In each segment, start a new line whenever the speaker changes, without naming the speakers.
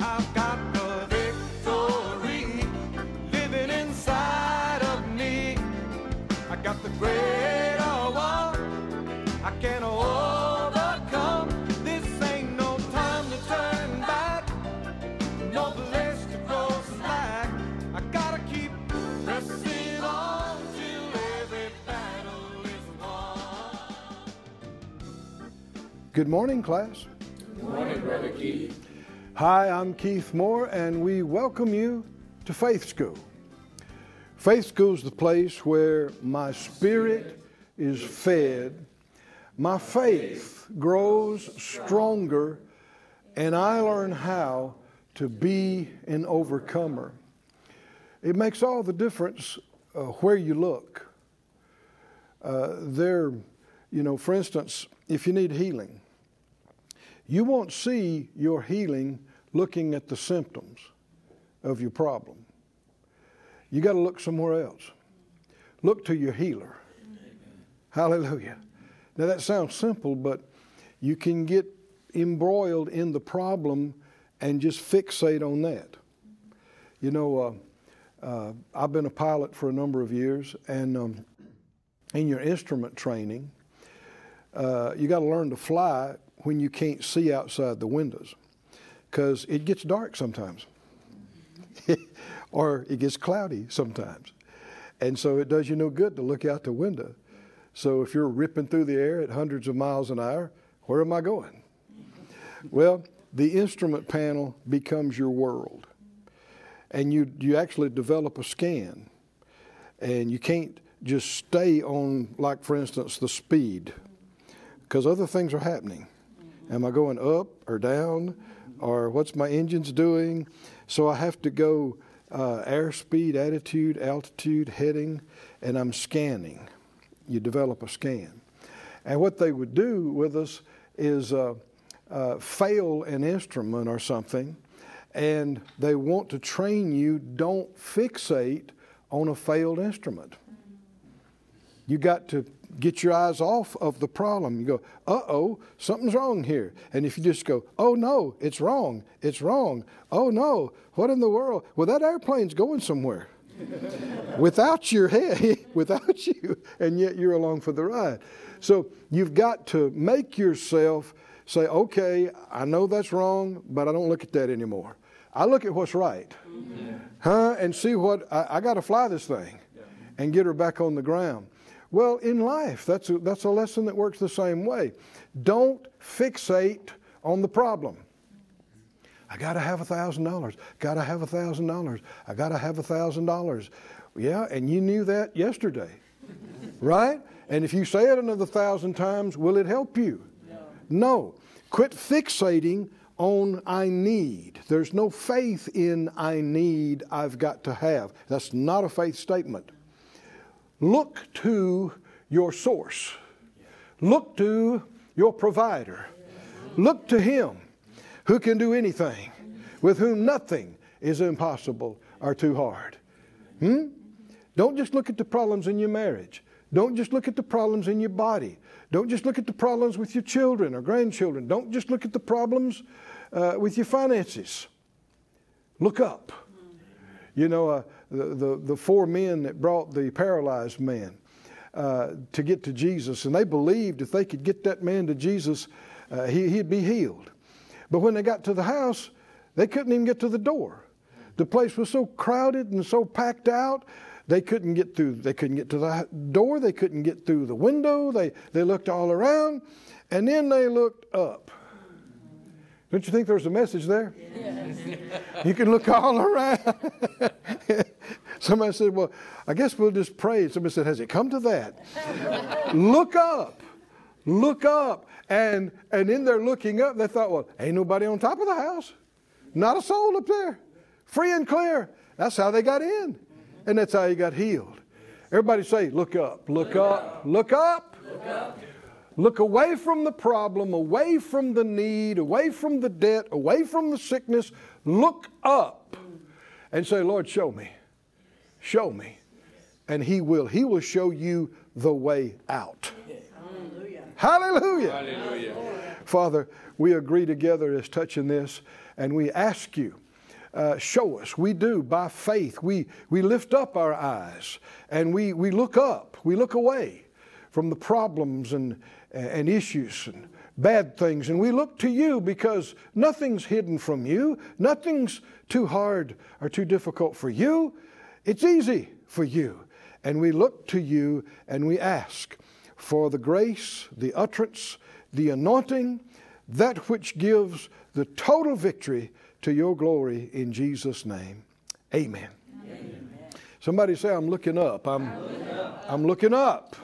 I've got the victory living inside of me. I got the greater one I can overcome. This ain't no time to turn back, no place to go slack. I gotta keep pressing on till every battle is won.
Good morning, class.
Good morning, Brother Keith.
Hi, I'm Keith Moore, and we welcome you to Faith School. Faith School is the place where my spirit is fed, my faith grows stronger, and I learn how to be an overcomer. It makes all the difference where you look. For instance, if you need healing, you won't see your healing looking at the symptoms of your problem. You got to look somewhere else. Look to your healer. Hallelujah. Now that sounds simple, but you can get embroiled in the problem and just fixate on that. You know, I've been a pilot for a number of years, and in your instrument training, you got to learn to fly when you can't see outside the windows, because it gets dark sometimes or it gets cloudy sometimes, and so it does you no good to look out the window. So if you're ripping through the air at hundreds of miles an hour, where am I going? Well, the instrument panel becomes your world, and you actually develop a scan, and you can't just stay on, like for instance, the speed, because other things are happening. Am I going up or down, or what's my engines doing? So I have to go airspeed, attitude, altitude, heading, and I'm scanning. You develop a scan. And what they would do with us is fail an instrument or something, and they want to train you, don't fixate on a failed instrument. You got to get your eyes off of the problem. You go, uh-oh, something's wrong here. And if you just go, oh no, it's wrong, oh no, what in the world? Well, that airplane's going somewhere. Without your head, without you, and yet you're along for the ride. So you've got to make yourself say, okay, I know that's wrong, but I don't look at that anymore. I look at what's right. And see what, I got to fly this thing and get her back on the ground. Well, in life, that's a lesson that works the same way. Don't fixate on the problem. I got to have $1,000. Got to have $1,000. I got to have $1,000. Yeah, and you knew that yesterday, right? And if you say it another 1,000 times, will it help you? No. Quit fixating on I need. There's no faith in I need, I've got to have. That's not a faith statement. Look to your source. Look to your provider. Look to Him who can do anything, with whom nothing is impossible or too hard. Don't just look at the problems in your marriage. Don't just look at the problems in your body. Don't just look at the problems with your children or grandchildren. Don't just look at the problems with your finances. Look up. You know, the four men that brought the paralyzed man to get to Jesus, and they believed if they could get that man to Jesus, he'd be healed. But when they got to the house, they couldn't even get to the door. The place was so crowded and so packed out, they couldn't get through. They couldn't get to the door. They couldn't get through the window. They looked all around, and then they looked up. Don't you think there's a message there? Yes. You can look all around. Somebody said, well, I guess we'll just pray. Somebody said, has it come to that? Look up. Look up. And in their looking up, they thought, well, ain't nobody on top of the house. Not a soul up there. Free and clear. That's how they got in. And that's how he got healed. Everybody say, look up, look up, look up. Look up. Look away from the problem, away from the need, away from the debt, away from the sickness. Look up and say, Lord, show me. Show me. And He will. He will show you the way out. Hallelujah. Hallelujah. Hallelujah. Father, we agree together as touching this. and we ask you, show us. We do by faith. We lift up our eyes and we look up. We look away from the problems and issues and bad things. And we look to you because nothing's hidden from you. Nothing's too hard or too difficult for you. It's easy for you. And we look to you and we ask for the grace, the utterance, the anointing, that which gives the total victory to your glory in Jesus' name. Amen. Amen. Somebody say, I'm looking up. I'm looking up.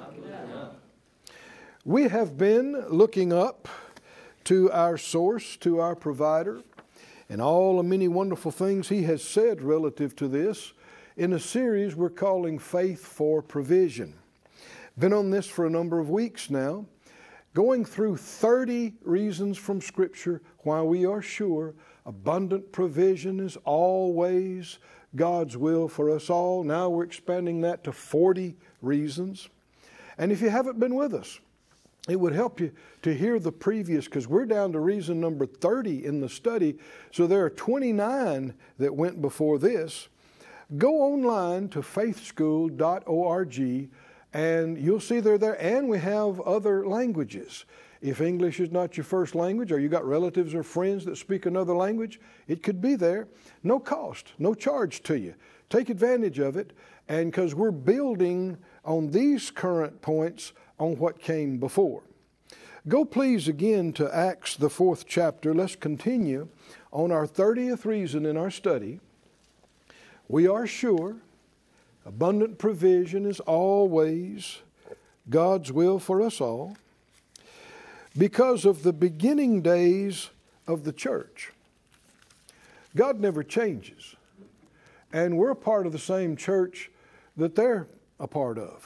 We have been looking up to our source, to our provider, and all the many wonderful things he has said relative to this in a series we're calling Faith for Provision. Been on this for a number of weeks now, going through 30 reasons from Scripture why we are sure abundant provision is always God's will for us all. Now we're expanding that to 40 reasons. And if you haven't been with us, it would help you to hear the previous, because we're down to reason number 30 in the study. So there are 29 that went before this. Go online to faithschool.org and you'll see they're there. And we have other languages. If English is not your first language, or you got relatives or friends that speak another language, it could be there. No cost, no charge to you. Take advantage of it. And because we're building on these current points on what came before. Go please again to Acts, the 4th chapter. Let's continue on our 30th reason in our study. We are sure abundant provision is always God's will for us all because of the beginning days of the church. God never changes. And we're a part of the same church that they're a part of.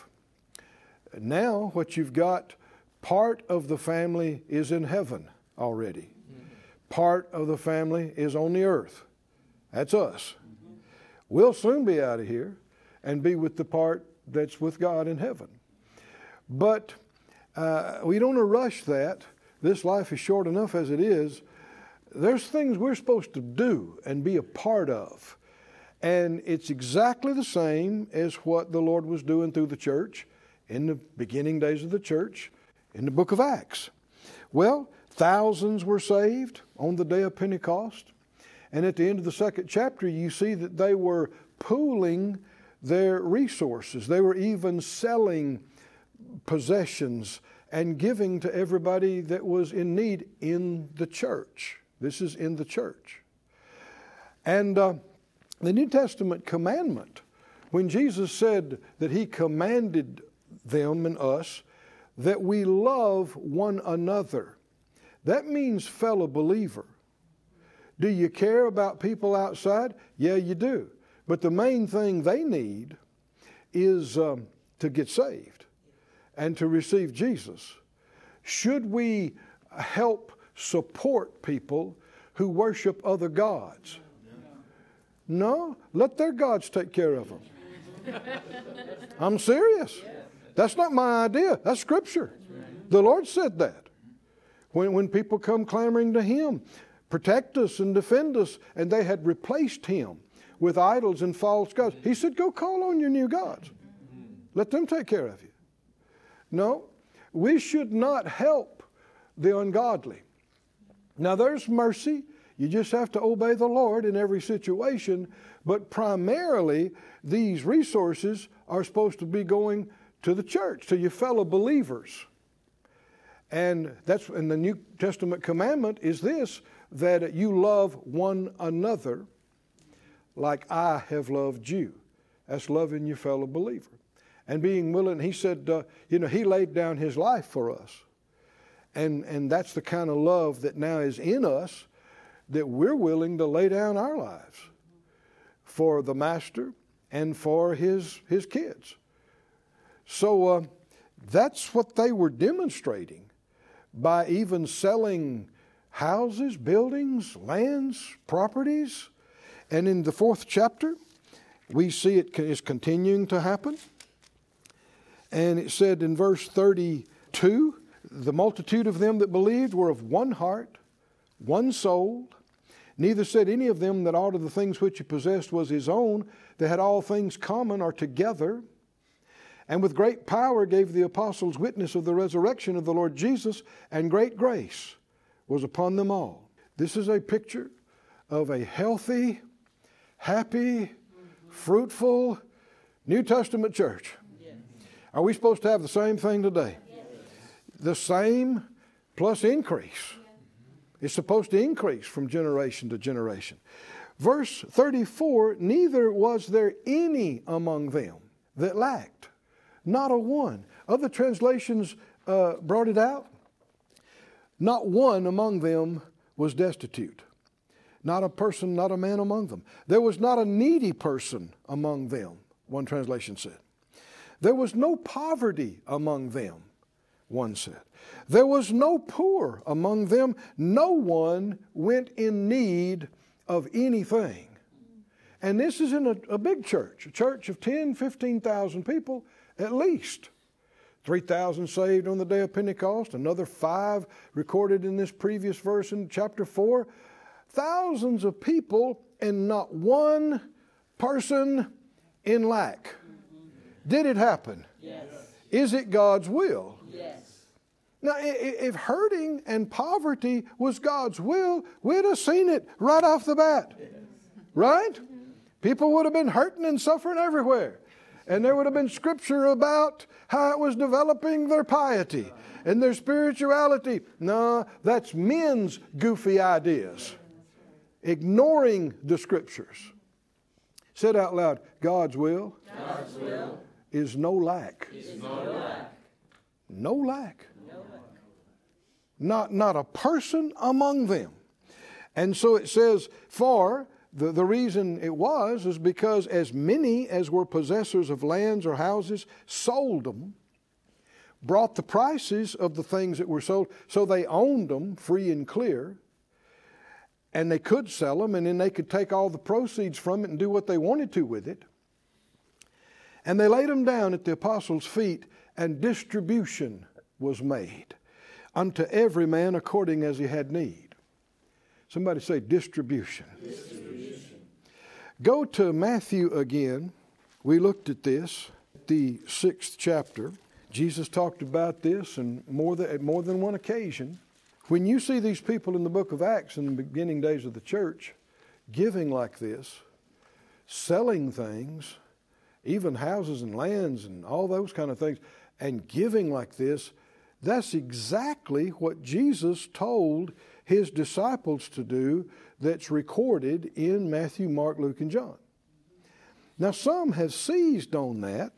Now what you've got, part of the family is in heaven already. Part of the family is on the earth. That's us. We'll soon be out of here and be with the part that's with God in heaven. But we don't want to rush that. This life is short enough as it is. There's things we're supposed to do and be a part of. And it's exactly the same as what the Lord was doing through the church in the beginning days of the church in the book of Acts. Well, thousands were saved on the day of Pentecost. And at the end of the 2nd chapter, you see that they were pooling their resources. They were even selling possessions and giving to everybody that was in need in the church. This is in the church. And the New Testament commandment, when Jesus said that he commanded them and us that we love one another, that means fellow believer. Do you care about people outside? Yeah, you do. But the main thing they need is to get saved and to receive Jesus. Should we help support people who worship other gods? No, let their gods take care of them. I'm serious. That's not my idea. That's Scripture. The Lord said that. When people come clamoring to Him, protect us and defend us, and they had replaced Him with idols and false gods, He said, go call on your new gods. Let them take care of you. No, we should not help the ungodly. Now there's mercy. You just have to obey the Lord in every situation. But primarily, these resources are supposed to be going to the church, to your fellow believers. And the New Testament commandment is this, that you love one another like I have loved you. That's loving your fellow believer. And being willing, he said, he laid down his life for us. And that's the kind of love that now is in us, that we're willing to lay down our lives for the Master and for his kids. So that's what they were demonstrating by even selling houses, buildings, lands, properties. And in the 4th chapter, we see it is continuing to happen. And it said in verse 32, the multitude of them that believed were of one heart, one soul. Neither said any of them that aught of the things which he possessed was his own. They had all things common or together. And with great power gave the apostles witness of the resurrection of the Lord Jesus, and great grace was upon them all. This is a picture of a healthy, happy, fruitful New Testament church. Are we supposed to have the same thing today? The same plus increase. It's supposed to increase from generation to generation. Verse 34, neither was there any among them that lacked. Not a one. Other translations brought it out. Not one among them was destitute. Not a person, not a man among them. There was not a needy person among them, one translation said. There was no poverty among them, one said. There was no poor among them. No one went in need of anything. And this is in a big church, a church of 10, 15,000 people at least. 3,000 saved on the day of Pentecost, another 5 recorded in this previous verse in chapter 4. Thousands of people and not one person in lack. Did it happen?
Yes.
Is it God's will?
Yes.
Now, if hurting and poverty was God's will, we'd have seen it right off the bat. Yes. Right? People would have been hurting and suffering everywhere. And there would have been scripture about how it was developing their piety and their spirituality. No, that's men's goofy ideas. Ignoring the scriptures. Said out loud, God's will, is no lack. No lack. Not a person among them. And so it says, for the reason it was is because as many as were possessors of lands or houses sold them, brought the prices of the things that were sold, so they owned them free and clear, and they could sell them, and then they could take all the proceeds from it and do what they wanted to with it. And they laid them down at the apostles' feet, and distribution was made unto every man according as he had need. Somebody say distribution. Go to Matthew again. We looked at this, the 6th chapter. Jesus talked about this and at more than one occasion. When you see these people in the book of Acts in the beginning days of the church giving like this, selling things, even houses and lands and all those kind of things, and giving like this, that's exactly what Jesus told his disciples to do, that's recorded in Matthew, Mark, Luke, and John. Now some have seized on that,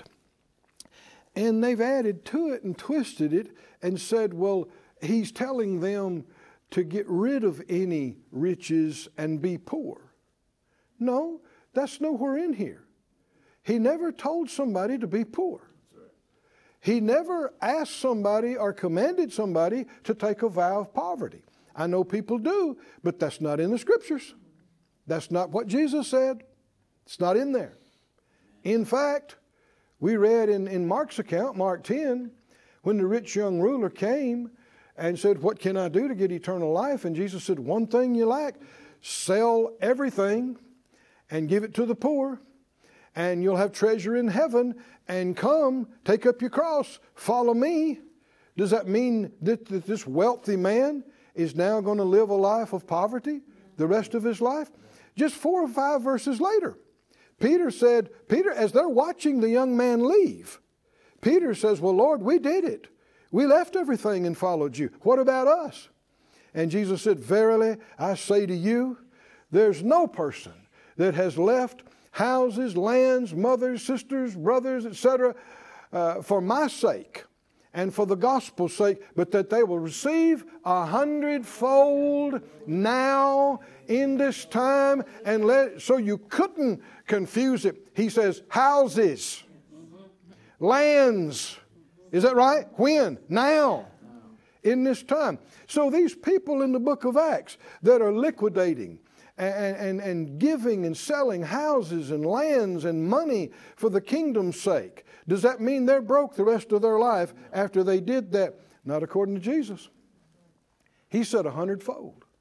and they've added to it and twisted it and said, well, he's telling them to get rid of any riches and be poor. No, that's nowhere in here. He never told somebody to be poor. He never asked somebody or commanded somebody to take a vow of poverty. I know people do, but that's not in the scriptures. That's not what Jesus said. It's not in there. In fact, we read in Mark's account, Mark 10, when the rich young ruler came and said, what can I do to get eternal life? And Jesus said, one thing you lack, sell everything and give it to the poor, and you'll have treasure in heaven, and come, take up your cross, follow me. Does that mean that this wealthy man is now going to live a life of poverty the rest of his life? Just 4 or 5 verses later, Peter, as they're watching the young man leave, Peter says, well, Lord, we did it. We left everything and followed you. What about us? And Jesus said, verily, I say to you, there's no person that has left houses, lands, mothers, sisters, brothers, etc., for my sake and for the gospel's sake, but that they will receive 100-fold now in this time. And so you couldn't confuse it. He says houses, lands. Is that right? When? Now. In this time. So these people in the book of Acts that are liquidating and giving and selling houses and lands and money for the kingdom's sake, does that mean they're broke the rest of their life after they did that? Not according to Jesus. He said 100-fold.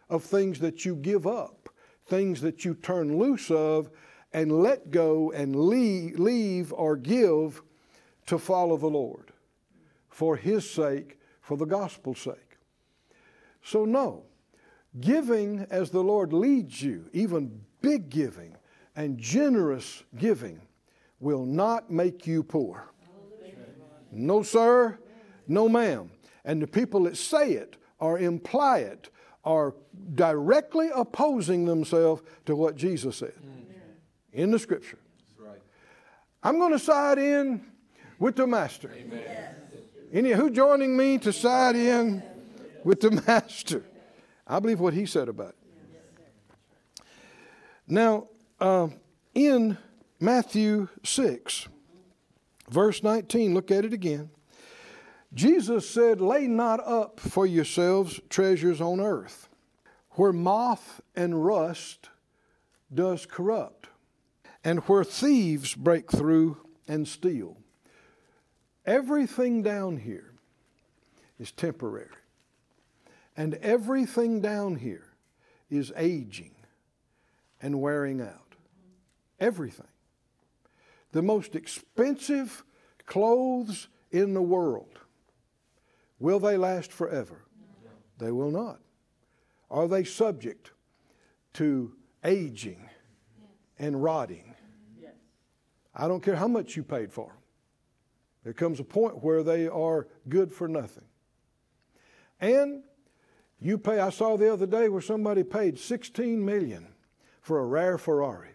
of things that you give up, things that you turn loose of and let go and leave or give to follow the Lord for His sake, for the gospel's sake. So no, giving as the Lord leads you, even big giving and generous giving, will not make you poor. No, sir. No, ma'am. And the people that say it or imply it are directly opposing themselves to what Jesus said in the Scripture.
Right.
I'm going to side in with the Master. Any who joining me to side in with the Master? I believe what he said about it. Now, in Matthew 6, verse 19, look at it again. Jesus said, "Lay not up for yourselves treasures on earth, where moth and rust does corrupt, and where thieves break through and steal." Everything down here is temporary. And everything down here is aging and wearing out. Everything. The most expensive clothes in the world, will they last forever? They will not. Are they subject to aging and rotting? I don't care how much you paid for them. There comes a point where they are good for nothing. And you pay, I saw the other day where somebody paid $16 million for a rare Ferrari.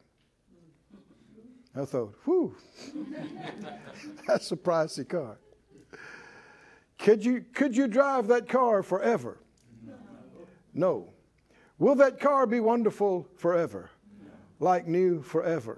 I thought, whew, that's a pricey car. Could you drive that car forever? No. Will that car be wonderful forever? Like new forever?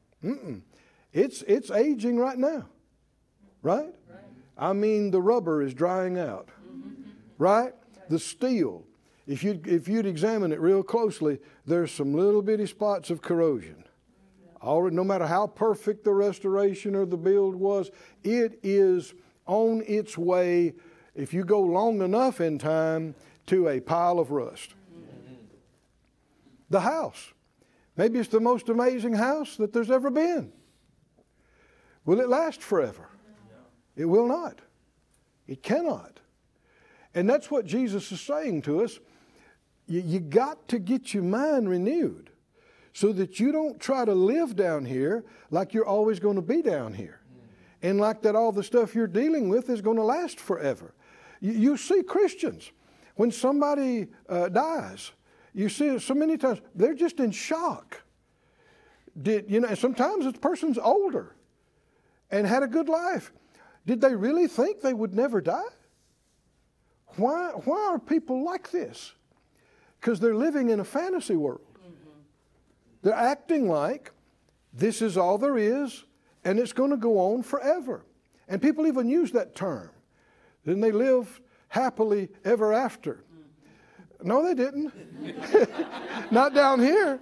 It's aging right now. Right? I mean, the rubber is drying out. Right? The steel, if you'd examine it real closely, there's some little bitty spots of corrosion. Already, no matter how perfect the restoration or the build was, it is on its way, if you go long enough in time, to a pile of rust. The house. Maybe it's the most amazing house that there's ever been. Will it last forever? It will not. It cannot. And that's what Jesus is saying to us. You got to get your mind renewed so that you don't try to live down here like you're always going to be down here. And like that all the stuff you're dealing with is going to last forever. You see Christians, when somebody dies, you see it so many times, they're just in shock. And sometimes the person's older and had a good life. Did they really think they would never die? Why are people like this? Because they're living in a fantasy world. They're acting like this is all there is and it's going to go on forever. And people even use that term. Then they live happily ever after. No, they didn't. Not down here.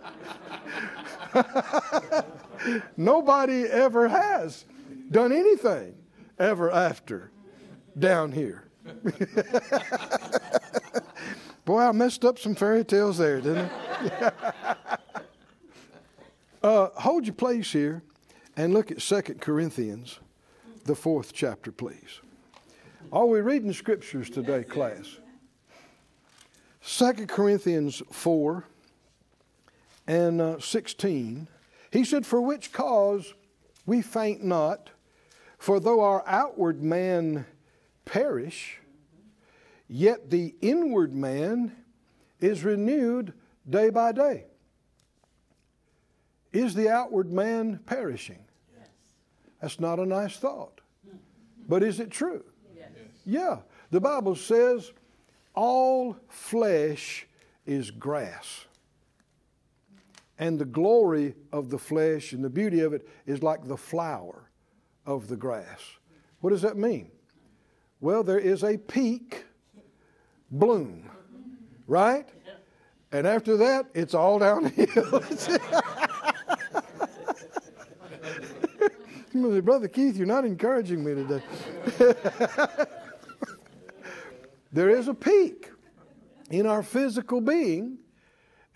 Nobody ever has done anything ever after down here. Boy, I messed up some fairy tales there, didn't I? Hold your place here and look at 2 Corinthians, the 4th chapter, please. Are we reading scriptures today, class? 2 Corinthians 4 and 16. He said, "For which cause we faint not, for though our outward man perish, yet the inward man is renewed day by day." Is the outward man perishing? Yes. That's not a nice thought. But is it true? Yes. Yeah. The Bible says all flesh is grass. And the glory of the flesh and the beauty of it is like the flower of the grass. What does that mean? Well, there is a peak bloom, right? And after that, it's all downhill. Brother Keith, you're not encouraging me today. There is a peak in our physical being,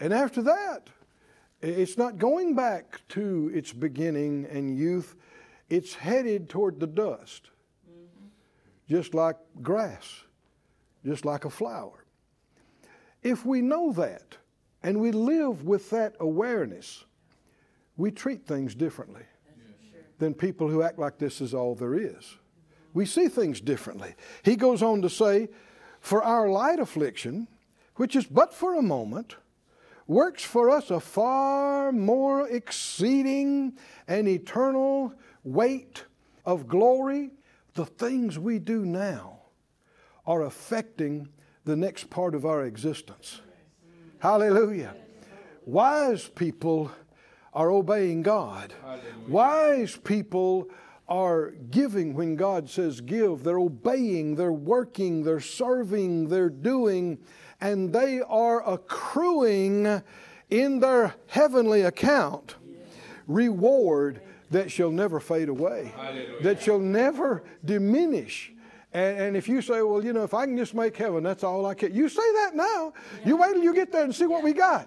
And after that, it's not going back to its beginning and youth. It's headed toward the dust, just like grass, just like a flower. If we know that and we live with that awareness, we treat things differently than people who act like this is all there is. We see things differently. He goes on to say, for our light affliction, which is but for a moment, works for us a far more exceeding and eternal weight of glory. The things we do now are affecting the next part of our existence. Hallelujah. Wise people are obeying God. Wise people are giving when God says give. They're obeying, they're working, they're serving, they're doing, and they are accruing in their heavenly account reward that shall never fade away, that shall never diminish. And if you say, well, you know, if I can just make heaven, that's all I can. You say that now. You wait till you get there and see what we got.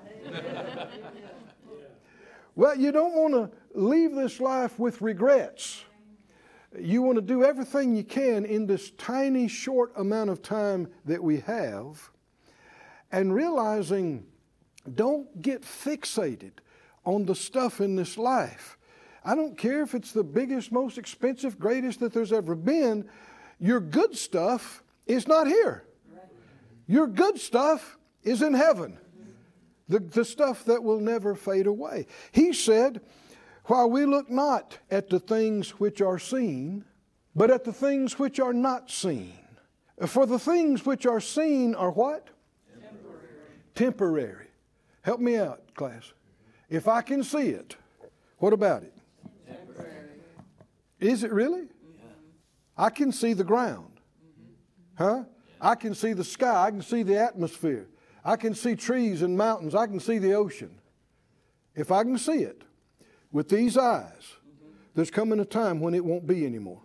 Well, you don't want to leave this life with regrets. You want to do everything you can in this tiny, short amount of time that we have, and realizing don't get fixated on the stuff in this life. I don't care if it's the biggest, most expensive, greatest that there's ever been. Your good stuff is not here. Your good stuff is in heaven. The stuff that will never fade away. He said, while we look not at the things which are seen, but at the things which are not seen. For the things which are seen are what? Temporary. Help me out, class. If I can see it, what about it? Temporary. Is it really? Yeah. I can see the ground. Huh? I can see the sky. I can see the atmosphere. I can see trees and mountains. I can see the ocean. If I can see it with these eyes, there's coming a time when it won't be anymore.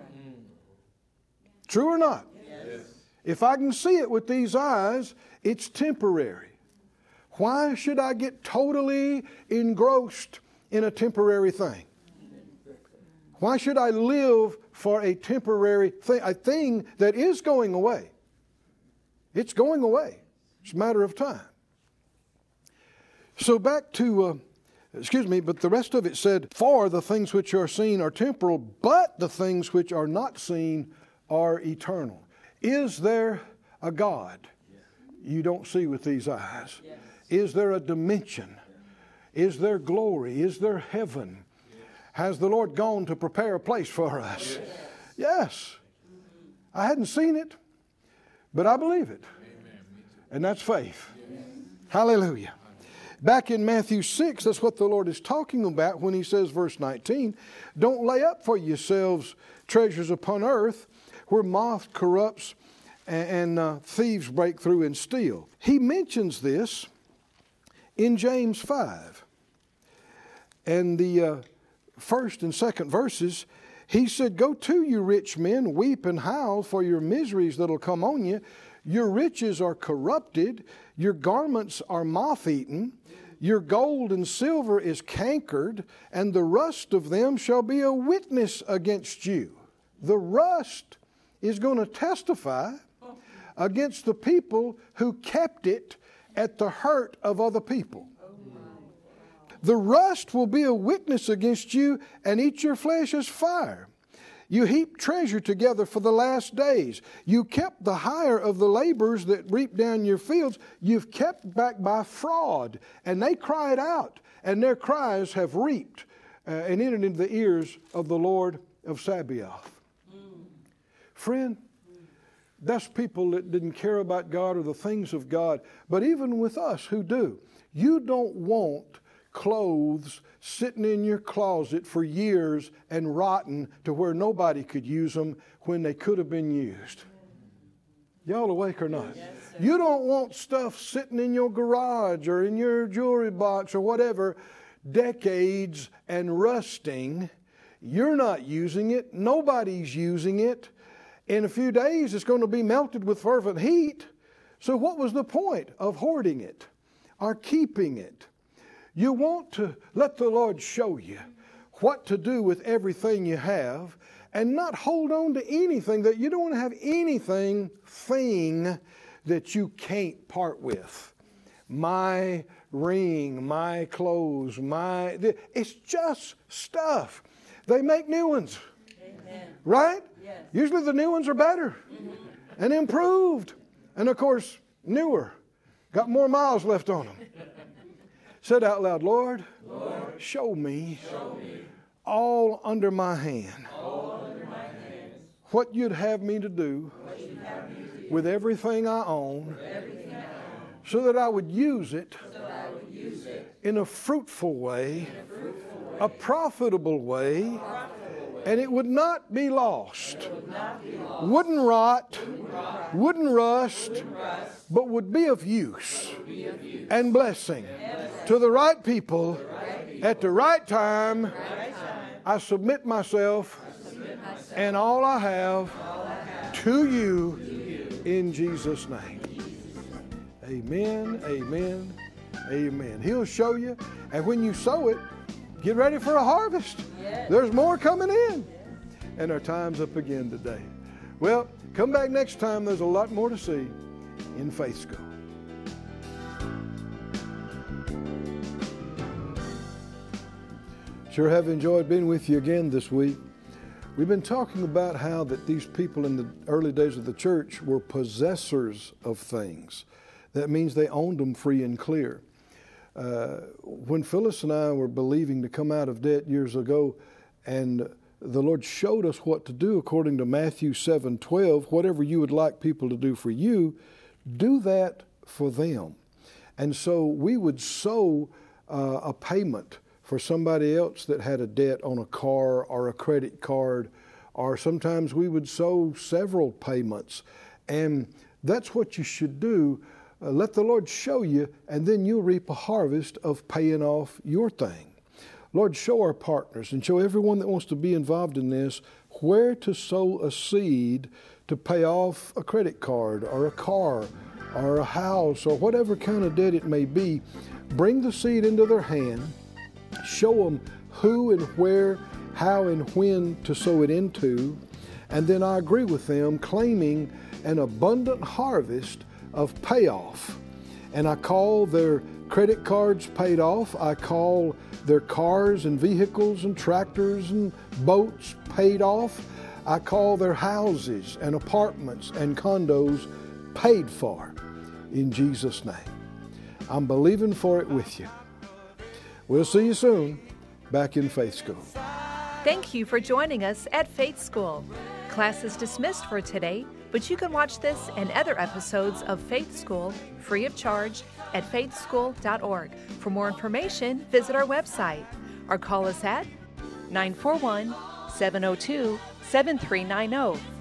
True or not? Yes. If I can see it with these eyes, it's temporary. Why should I get totally engrossed in a temporary thing? Why should I live for a temporary thing, a thing that is going away? It's going away. It's a matter of time. So back to, but the rest of it said, for the things which are seen are temporal, but the things which are not seen are eternal. Is there a God you don't see with these eyes? Yes. Is there a dimension? Is there glory? Is there heaven? Has the Lord gone to prepare a place for us? Yes. I hadn't seen it, but I believe it. And that's faith. Hallelujah. Back in Matthew 6, that's what the Lord is talking about when he says, verse 19, don't lay up for yourselves treasures upon earth where moth corrupts and thieves break through and steal. He mentions this in James 5. And the first and second verses, he said, go to, you rich men, weep and howl for your miseries that'll come on you. Your riches are corrupted. Your garments are moth-eaten. Your gold and silver is cankered, and the rust of them shall be a witness against you. The rust is going to testify against the people who kept it at the hurt of other people. The rust will be a witness against you and eat your flesh as fire. You heap treasure together for the last days. You kept the hire of the laborers that reap down your fields. You've kept back by fraud. And they cried out, and their cries have reaped and entered into the ears of the Lord of Sabaoth. Friend, that's people that didn't care about God or the things of God. But even with us who do, you don't want clothes sitting in your closet for years and rotten to where nobody could use them when they could have been used. Y'all awake or not? Yes, you don't want stuff sitting in your garage or in your jewelry box or whatever, decades and rusting. You're not using it. Nobody's using it. In a few days, it's going to be melted with fervent heat. So what was the point of hoarding it? are keeping it. You want to let the Lord show you what to do with everything you have and not hold on to anything, that you don't want to have anything that you can't part with. My ring, my clothes, it's just stuff. They make new ones. Amen. Right? Yes. Usually the new ones are better and improved. And of course, newer. Got more miles left on them. Said out loud, Lord, show me all under my hand what you'd have me to do with everything I own, so that I would use it in a fruitful way, a profitable way, and it would not be lost, wouldn't rot, wouldn't rust, but would be of use and blessing to the right people at the right time. I submit myself and all I have to you in Jesus' name. Amen, amen, amen. He'll show you, and when you sow it, get ready for a harvest. There's more coming in. And our time's up again today. Well, come back next time. There's a lot more to see in Faith School. Sure have enjoyed being with you again this week. We've been talking about how that these people in the early days of the church were possessors of things. That means they owned them free and clear. When Phyllis and I were believing to come out of debt years ago, and the Lord showed us what to do according to Matthew 7:12, whatever you would like people to do for you, do that for them. And so we would sow a payment for somebody else that had a debt on a car or a credit card, or sometimes we would sow several payments. And that's what you should do. Let the Lord show you, and then you'll reap a harvest of paying off your thing. Lord, show our partners and show everyone that wants to be involved in this where to sow a seed to pay off a credit card or a car or a house or whatever kind of debt it may be. Bring the seed into their hand. Show them who and where, how and when to sow it into. And then I agree with them, claiming an abundant harvest of payoff. And I call their credit cards paid off. I call their cars and vehicles and tractors and boats paid off. I call their houses and apartments and condos paid for in Jesus' name. I'm believing for it with you. We'll see you soon back in Faith School.
Thank you for joining us at Faith School. Class is dismissed for today, but you can watch this and other episodes of Faith School free of charge at faithschool.org. For more information, visit our website or call us at 941-702-7390.